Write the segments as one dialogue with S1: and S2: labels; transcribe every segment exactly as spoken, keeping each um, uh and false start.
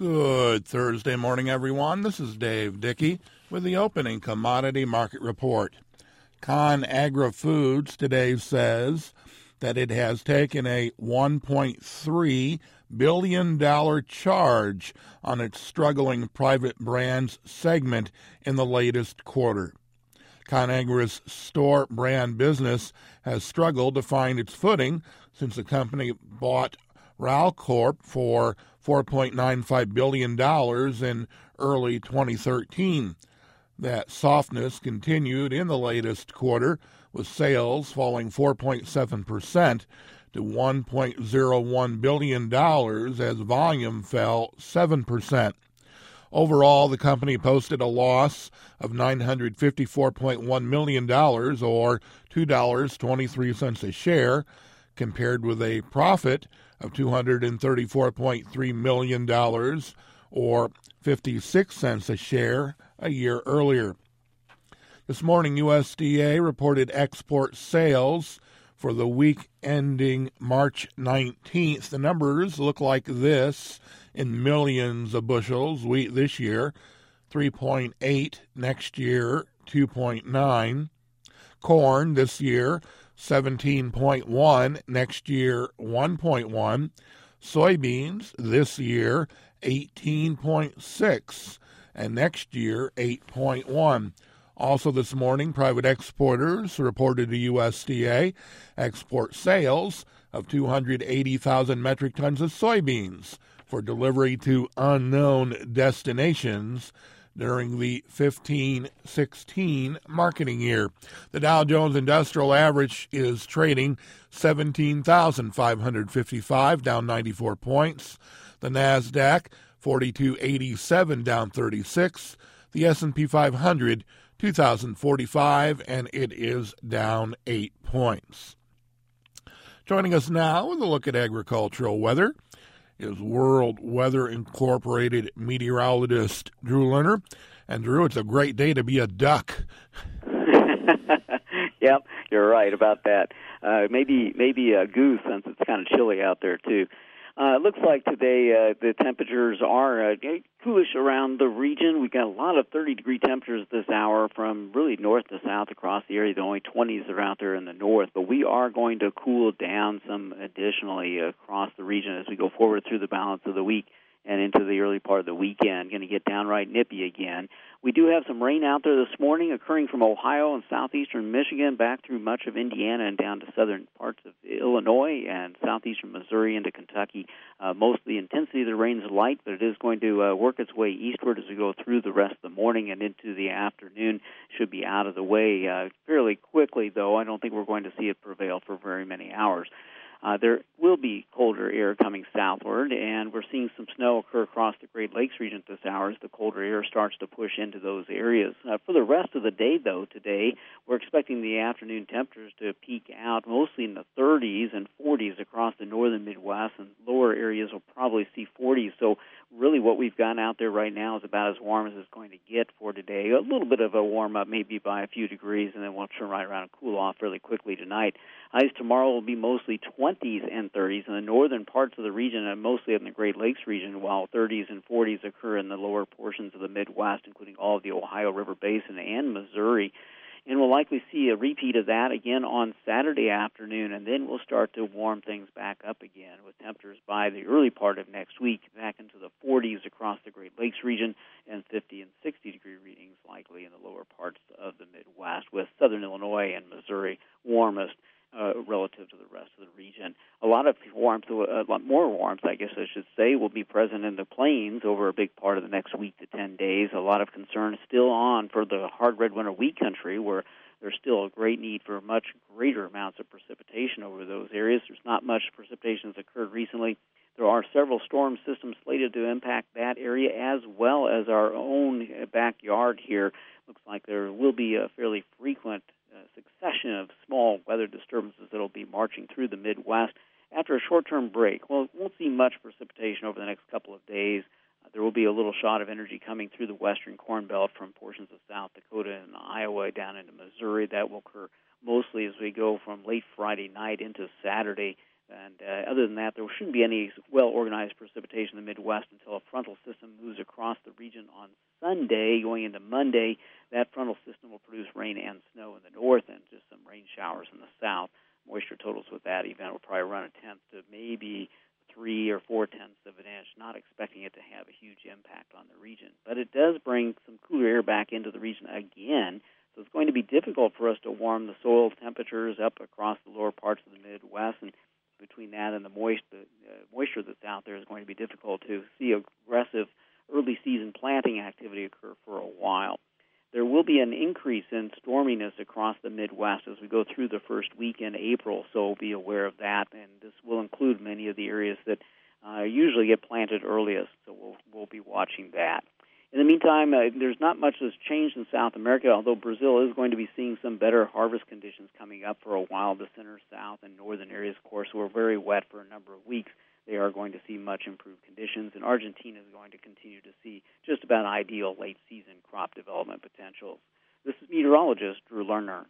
S1: Good Thursday morning, everyone. This is Dave Dickey with the opening commodity market report. ConAgra Foods today says that it has taken a one point three billion dollars charge on its struggling private brands segment in the latest quarter. ConAgra's store brand business has struggled to find its footing since the company bought Ralcorp for four point nine five billion dollars in early twenty thirteen. That softness continued in the latest quarter, with sales falling four point seven percent to one point zero one billion dollars as volume fell seven percent. Overall, the company posted a loss of nine hundred fifty-four point one million dollars, or two dollars and twenty-three cents a share, compared with a profit of two hundred thirty-four point three million dollars, or fifty-six cents a share, a year earlier. This morning, U S D A reported export sales for the week ending March nineteenth. The numbers look like this in millions of bushels. Wheat this year, three point eight. Next year, two point nine. Corn this year, seventeen point one. Next year, one point one. Soybeans this year, eighteen point six. And next year, eight point one. Also this morning, private exporters reported to U S D A export sales of two hundred eighty thousand metric tons of soybeans for delivery to unknown destinations during the fifteen sixteen marketing year. The Dow Jones Industrial Average is trading seventeen thousand five hundred fifty-five, down ninety-four points. The NASDAQ, forty-two eighty-seven, down thirty-six. The S and P five hundred, two thousand forty-five, and it is down eight points. Joining us now with a look at agricultural weather is World Weather Incorporated meteorologist Drew Lerner. And Drew, it's a great day to be a duck.
S2: Yep, you're right about that. Uh, maybe maybe a goose, since it's kind of chilly out there too. Uh, it looks like today uh, the temperatures are uh, coolish around the region. We've got a lot of thirty-degree temperatures this hour from really north to south across the area. The only twenties are out there in the north, but we are going to cool down some additionally across the region as we go forward through the balance of the week and into the early part of the weekend. Going to get downright nippy again. We do have some rain out there this morning occurring from Ohio and southeastern Michigan back through much of Indiana and down to southern parts of Illinois and southeastern Missouri into Kentucky. Uh, most of the intensity of the rain is light, but it is going to uh, work its way eastward as we go through the rest of the morning and into the afternoon. Should be out of the way uh, fairly quickly, though. I don't think we're going to see it prevail for very many hours. Uh, there will be colder air coming southward, and we're seeing some snow occur across the Great Lakes region at this hour as the colder air starts to push into those areas. Uh, for the rest of the day, though, today, we're expecting the afternoon temperatures to peak out mostly in the thirties and forties across the northern Midwest, and lower areas will probably see forties. So really what we've got out there right now is about as warm as it's going to get for today. A little bit of a warm-up, maybe by a few degrees, and then we'll turn right around and cool off fairly quickly tonight. Highs tomorrow will be mostly twenties and thirties in the northern parts of the region and mostly in the Great Lakes region, while thirties and forties occur in the lower portions of the Midwest, including all of the Ohio River Basin and Missouri. And we'll likely see a repeat of that again on Saturday afternoon, and then we'll start to warm things back up again with temperatures by the early part of next week back into the forties across the Great Lakes region and fifty and sixty degree readings likely in the lower parts of the Midwest, with southern Illinois and Missouri warmest uh, relative to the rest of the region. A lot of warmth, a lot more warmth, I guess I should say, will be present in the plains over a big part of the next week to ten days. A lot of concern still on for the hard red winter wheat country, where there's still a great need for much greater amounts of precipitation over those areas. There's not much precipitation that's occurred recently. There are several storm systems slated to impact that area as well as our own backyard here. Looks like there will be a fairly frequent uh, succession of small weather disturbances that will be marching through the Midwest after a short-term break. Well, we won't see much precipitation over the next couple of days. Uh, there will be a little shot of energy coming through the western Corn Belt from portions of South Dakota and Iowa down into Missouri. That will occur mostly as we go from late Friday night into Saturday. And uh, other than that, there shouldn't be any well-organized precipitation in the Midwest until a frontal system moves across the region on Sunday. Going into Monday, that frontal system will produce rain and snow in the north and just some rain showers in the south. Moisture totals with that event will probably run a tenth to maybe three or four tenths of an inch, not expecting it to have a huge impact on the region. But it does bring some cooler air back into the region again, so it's going to be difficult for us to warm the soil temperatures up across the lower parts of the Midwest, and between that and the moist, the, uh, moisture that's out there is going to be difficult to see aggressive early season planting activity occur for a while. There will be an increase in storminess across the Midwest as we go through the first week in April, so be aware of that, and this will include many of the areas that uh, usually get planted earliest, so we'll, we'll be watching that. In the meantime, uh, there's not much that's changed in South America, although Brazil is going to be seeing some better harvest conditions coming up for a while. The center, south, and northern areas, of course, were very wet for a number of weeks. They are going to see much improved conditions, and Argentina is going to continue to see just about ideal late-season crop development potentials. This is meteorologist Drew Lerner.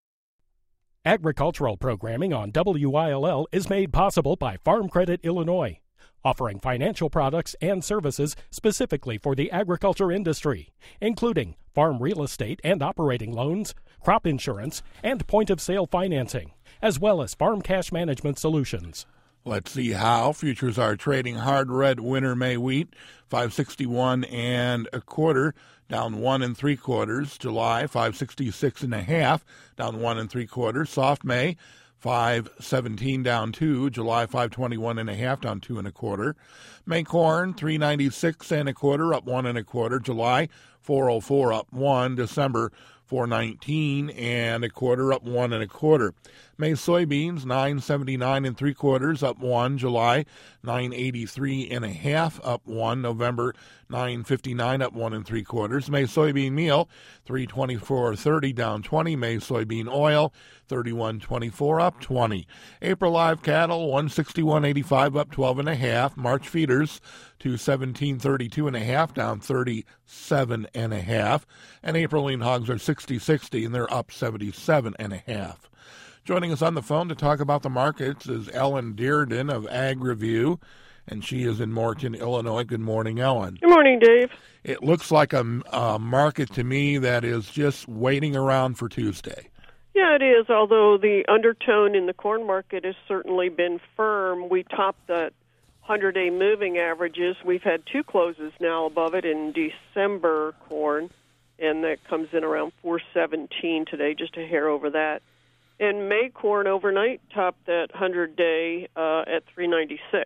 S3: Agricultural programming on W I L L is made possible by Farm Credit Illinois, offering financial products and services specifically for the agriculture industry, including farm real estate and operating loans, crop insurance, and point-of-sale financing, as well as farm cash management solutions.
S1: Let's see how futures are trading. Hard red winter May wheat, five sixty-one and a quarter, down one and three quarters. July, five sixty-six and a half, down one and three quarters. Soft May, five seventeen down two. July, five twenty-one and a half, down two and a quarter. May corn, three ninety-six and a quarter, up one and a quarter. July, four oh four, up one. December, four nineteen and a quarter, up one and a quarter. May soybeans, nine seventy-nine and three quarters, up one. July, nine eighty-three and a half, up one. November, nine fifty-nine, up one and three quarters. May soybean meal, three twenty-four thirty, down twenty. May soybean oil, thirty-one twenty-four, up twenty. April live cattle, one sixty-one eighty-five, up twelve and a half. March feeders, two seventeen thirty-two and a half, down thirty-seven and a half. And April lean hogs are sixty sixty, and they're up seventy-seven and a half. Joining us on the phone to talk about the markets is Ellen Dearden of Ag Review, and she is in Morton, Illinois. Good morning, Ellen.
S4: Good morning, Dave.
S1: It looks like a, a market to me that is just waiting around for Tuesday.
S4: Yeah, it is, although the undertone in the corn market has certainly been firm. We topped the hundred-day moving averages. We've had two closes now above it in December corn, and that comes in around four seventeen today, just a hair over that. And May corn overnight topped that hundred-day uh, at three ninety-six.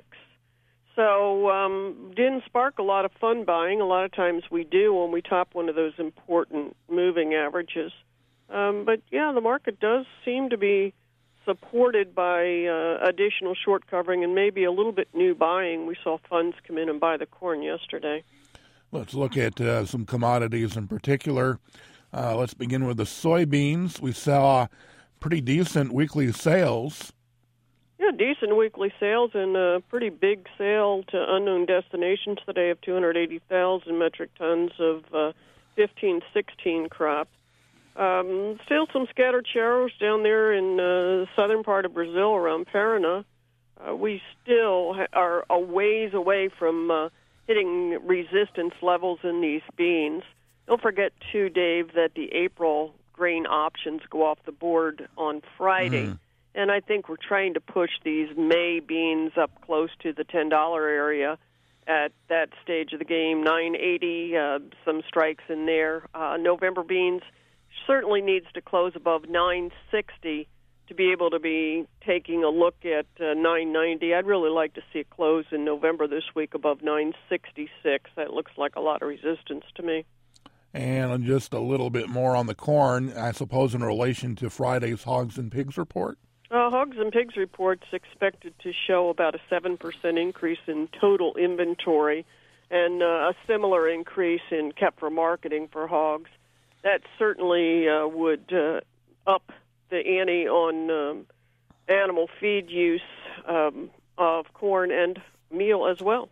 S4: So um, didn't spark a lot of fun buying. A lot of times we do when we top one of those important moving averages. Um, but, yeah, the market does seem to be supported by uh, additional short covering and maybe a little bit new buying. We saw funds come in and buy the corn yesterday.
S1: Let's look at uh, some commodities in particular. Uh, let's begin with the soybeans. We saw pretty decent weekly sales.
S4: Yeah, decent weekly sales and a pretty big sale to unknown destinations today of two hundred eighty thousand metric tons of uh, fifteen sixteen crop. Um, still some scattered showers down there in the uh, southern part of Brazil around Paraná. Uh, we still ha- are a ways away from uh, hitting resistance levels in these beans. Don't forget, too, Dave, that the April grain options go off the board on Friday. Mm. And I think we're trying to push these May beans up close to the ten dollars area at that stage of the game. nine eighty, uh, some strikes in there. Uh, November beans certainly needs to close above nine sixty to be able to be taking a look at uh, nine ninety. I'd really like to see it close in November this week above nine sixty-six. That looks like a lot of resistance to me.
S1: And just a little bit more on the corn, I suppose, in relation to Friday's Hogs and Pigs report?
S4: Uh, Hogs and Pigs report's expected to show about a seven percent increase in total inventory and uh, a similar increase in kept for marketing for hogs. That certainly uh, would uh, up the ante on um, animal feed use um, of corn and meal as well.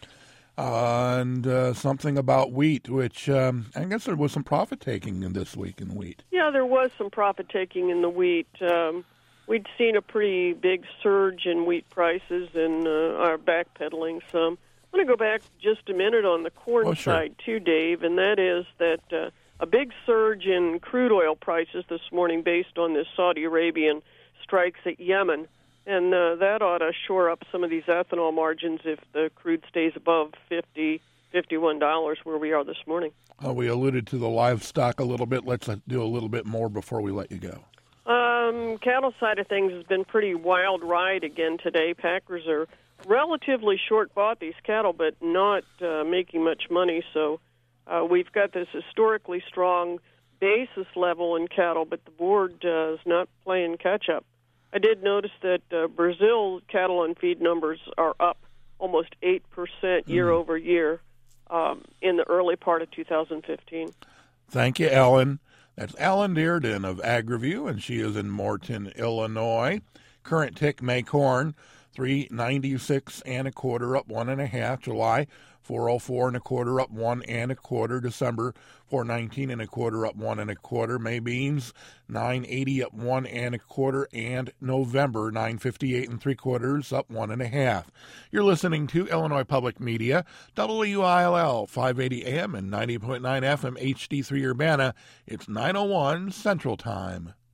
S1: Uh, and uh, something about wheat, which um, I guess there was some profit taking in this week in wheat.
S4: Yeah, there was some profit taking in the wheat. Um, we'd seen a pretty big surge in wheat prices and uh, are backpedaling some. I want to go back just a minute on the corn
S1: oh, sure.
S4: side, too, Dave, and that is that uh, a big surge in crude oil prices this morning based on this Saudi Arabian strikes at Yemen, and uh, that ought to shore up some of these ethanol margins if the crude stays above fifty, fifty-one dollars where we are this morning.
S1: Uh, we alluded to the livestock a little bit. Let's do a little bit more before we let you go.
S4: Um, cattle side of things has been pretty wild ride again today. Packers are relatively short bought these cattle, but not uh, making much money. So uh, we've got this historically strong basis level in cattle, but the board uh, is not playing catch up. I did notice that uh, Brazil cattle and feed numbers are up almost eight percent mm. year over year um, in the early part of two thousand fifteen.
S1: Thank you, Ellen. That's Ellen Dearden of AgriView, and she is in Morton, Illinois. Current tick May corn, three ninety-six and a quarter, up one and a half. July, four oh four and a quarter, up one and a quarter. December, four nineteen and a quarter, up one and a quarter. May beans, nine eighty, up one and a quarter. And November, nine fifty-eight and three quarters, up one and a half. You're listening to Illinois Public Media, W I L L, five eighty A M and ninety point nine F M, H D three Urbana. It's nine oh one Central Time.